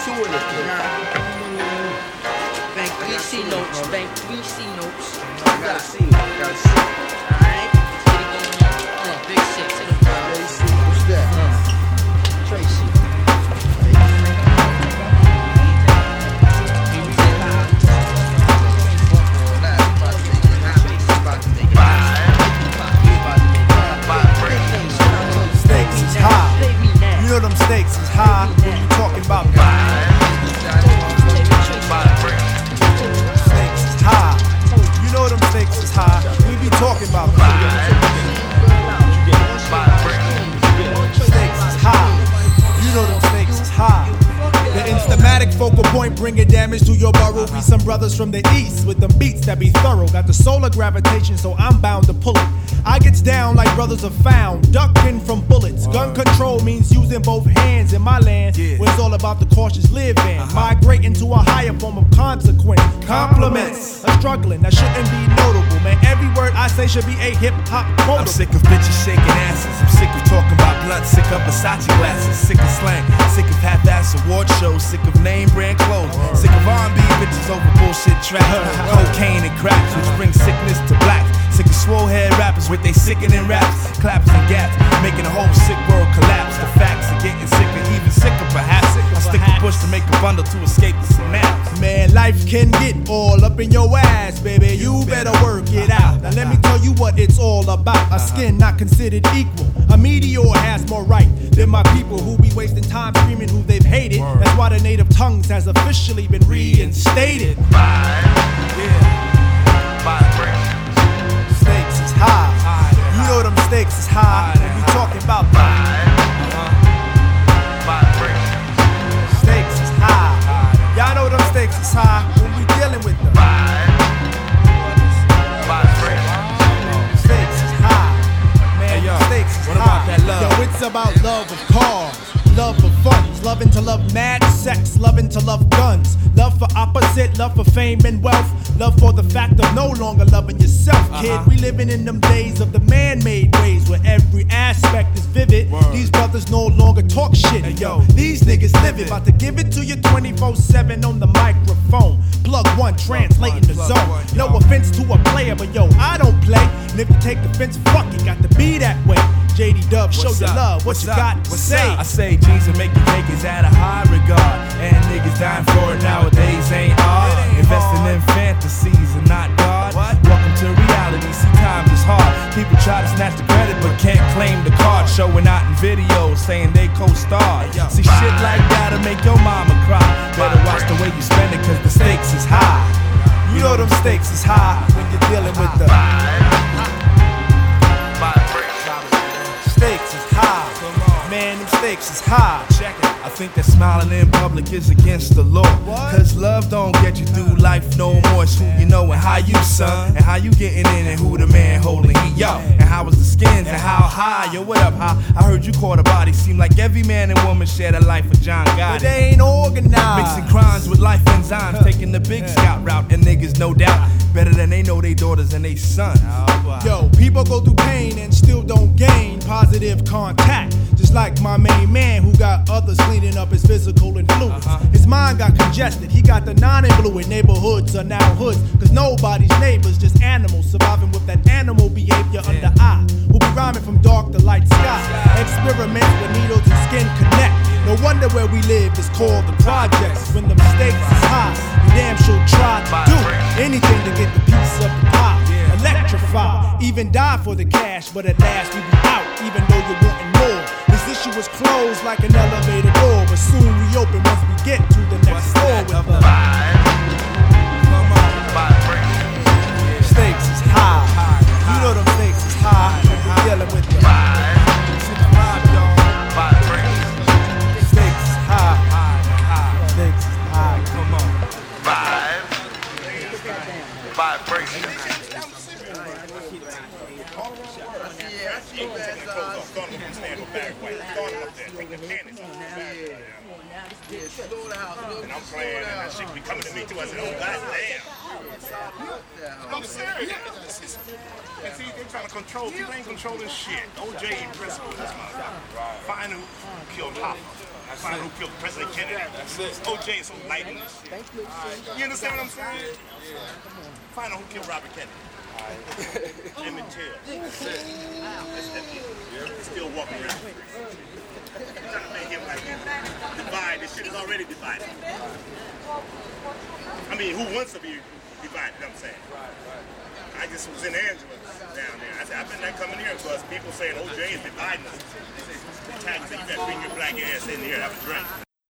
touring it. Bank 3C notes, bank 3C notes. Gotta see it, gotta see it. Alright, let's get it going on. Big Six, hit him. Tracy, what's that? Tracy. Stakes is high. You know them stakes is high when you talking about stakes is high. You know them stakes is high. We be talking about stakes is high. You know them stakes is high. The instamatic focal point bringing damage to your burrow. Be some brothers from the east with them beats that be thorough. Got the solar gravitation, so I'm bound to pull it. I gets down like brothers are found, ducking from bullets. Gun control means using both hands in my land, where it's all about the cautious living. Migrating to a higher form of consequence. Compliments are struggling, that shouldn't be notable. Man, every word I say should be a hip-hop quote. I'm sick of bitches shaking asses. I'm sick of talking about blunt, sick of Versace glasses, sick of slang, sick of half-ass award shows, sick of name brand clothes, sick of R&B bitches over bullshit tracks, cocaine and cracks, which brings sickness to blacks. Sick of swole head rappers with they sickening raps, claps and gaps, making the whole sick world collapse. The facts are getting sicker, even sicker perhaps. I stick a push to make a bundle to escape the synapse. Man, life can get all up in your ass, baby. You better work it out. Now let me tell you what it's all about. A skin not considered equal. A meteor has more right than my people who be wasting time screaming who they've hated. That's why the native tongues has officially been reinstated. Stakes is high. You know them stakes is high. When we talking about stakes is high. Y'all know them stakes is high when we dealing with them. Stakes is high. Man, stakes is what high. about that love? Yo, it's about love of cars, love for funds, loving to love mad sex, loving to love guns, love for opposite, love for fame and wealth, love for the fact of no longer loving yourself, kid. We living in them days of the man-made ways where every aspect is vivid. These brothers no longer talk shit, yo. These niggas live it, about to give it to you 24/7 on the microphone. Plug one, translating the zone. No offense to a player, but yo, I don't play. And if you take offense, fuck it, got to be that way. JD Dub, show your love, what you got to say? I say jeans and making cake is at a high regard, and niggas dying for it nowadays ain't hard. Investing in fantasies and not God. Welcome to reality, see times is hard. People try to snatch the credit but can't claim the card. Showing out in videos saying they co-starred. See shit like that'll make your mama cry. Better watch the way you spend it cause the stakes is high. You know them stakes is high when you're dealing with the stakes is high. Man, them stakes is high. Check it. I think that smiling in public is against the law. Cause love don't get you through life no more. It's who you know and how you son, and how you getting in and who the man holding heat, yo. And how was the skins and how high, yo, what up, how? I heard you caught a body. Seem like every man and woman share the life of John Gotti. But they ain't organized. Mixing crimes with life enzymes, taking the big scout route. And niggas no doubt better than they know they daughters and they sons. Yo, people go through pain and still don't gain positive contact. Just like my main man who got others cleaning up his physical influence. His mind got congested, he got the non-influent. Neighborhoods are now hoods, cause nobody's neighbors, just animals surviving with that animal behavior under eye. We'll be rhyming from dark to light sky. Experiments where needles and skin connect. No wonder where we live is called the projects. When the stakes is high, you damn sure try to do anything to get the piece of the pie. Electrify, even die for the cash, but at last we be out, even though you're wanting more. This issue was closed like an elevator door, but soon reopen once we get to the next floor with the stakes is high. You know them stakes is high when we're dealing with the stakes is high. Stakes is high. Come on. Vibration. And I'm playing, and that shit be coming to me too. I said, oh, goddamn. I'm serious. And see, they're trying to control. People ain't controlling shit. OJ principle this motherfucker. Find who killed Hopper. Find who killed President Kennedy. OJ is so light in this shit. You understand what I'm saying? Find out who killed Robert Kennedy. Emmett Till. That's it. He's still walking around. You're trying to make him like divide. This shit is already divided. I mean, who wants to be divided? I'm saying. I just was in Angela down there. I said, I've been there coming here because people saying OJ is dividing us. The tax said, you better bring your black ass in here and have a drink.